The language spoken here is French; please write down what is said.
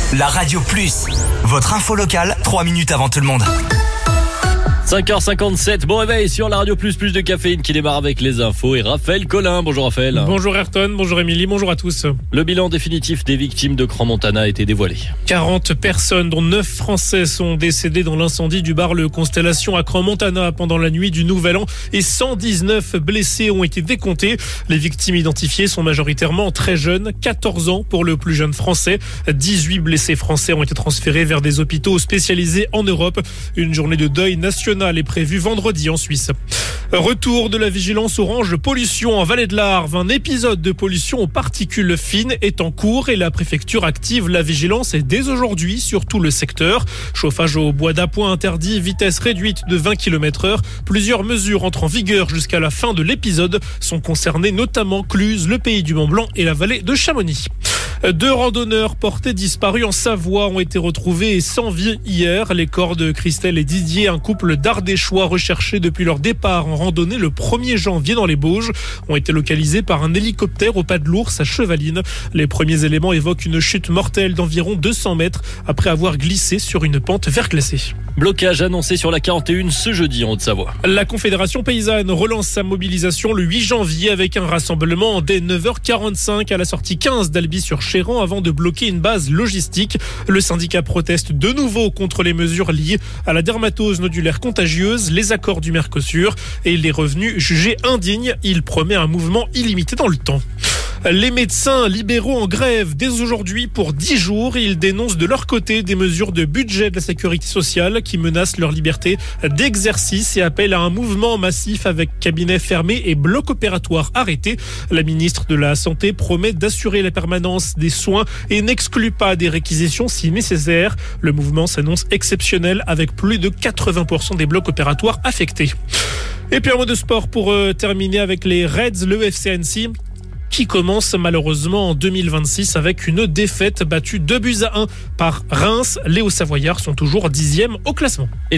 La Radio Plus, votre info locale, 3 minutes avant tout le monde. 5h57, bon réveil sur la Radio Plus de caféine qui démarre avec les infos et Raphaël Collin. Bonjour Raphaël. Bonjour Ayrton, bonjour Émilie, bonjour à tous. Le bilan définitif des victimes de Crans-Montana a été dévoilé. 40 personnes, dont 9 Français, sont décédés dans l'incendie du bar Le Constellation à Crans-Montana pendant la nuit du Nouvel An et 119 blessés ont été décomptés. Les victimes identifiées sont majoritairement très jeunes, 14 ans pour le plus jeune français. 18 blessés français ont été transférés vers des hôpitaux spécialisés en Europe. Une journée de deuil national est prévue vendredi en Suisse. Retour de la vigilance orange pollution en Vallée de l'Arve. Un épisode de pollution aux particules fines est en cours et la préfecture active la vigilance dès aujourd'hui sur tout le secteur. Chauffage au bois d'appoint interdit, vitesse réduite de 20 km/h. Plusieurs mesures entrent en vigueur jusqu'à la fin de l'épisode. Sont concernés notamment Cluse, le Pays du Mont-Blanc et la vallée de Chamonix. 2 randonneurs portés disparus en Savoie ont été retrouvés sans vie hier. Les corps de Christelle et Didier, un couple d'Ardéchois recherchés depuis leur départ en randonnée le 1er janvier dans les Bauges, ont été localisés par un hélicoptère au pas de l'Ours à Chevaline. Les premiers éléments évoquent une chute mortelle d'environ 200 mètres après avoir glissé sur une pente verglacée. Blocage annoncé sur la 41 ce jeudi en Haute-Savoie. La Confédération paysanne relance sa mobilisation le 8 janvier avec un rassemblement dès 9h45 à la sortie 15 d'Albi-sur-Chéran avant de bloquer une base logistique. Le syndicat proteste de nouveau contre les mesures liées à la dermatose nodulaire contagieuse, les accords du Mercosur et les revenus jugés indignes. Il promet un mouvement illimité dans le temps. Les médecins libéraux en grève dès aujourd'hui pour 10 jours. Ils dénoncent de leur côté des mesures de budget de la sécurité sociale qui menacent leur liberté d'exercice et appellent à un mouvement massif avec cabinets fermés et blocs opératoires arrêtés. La ministre de la Santé promet d'assurer la permanence des soins et n'exclut pas des réquisitions si nécessaire. Le mouvement s'annonce exceptionnel avec plus de 80% des blocs opératoires affectés. Et puis un mot de sport pour terminer avec les Reds, le FC Annecy, qui commence malheureusement en 2026 avec une défaite battue 2-1 par Reims. Les Hauts-Savoyards sont toujours 10e au classement.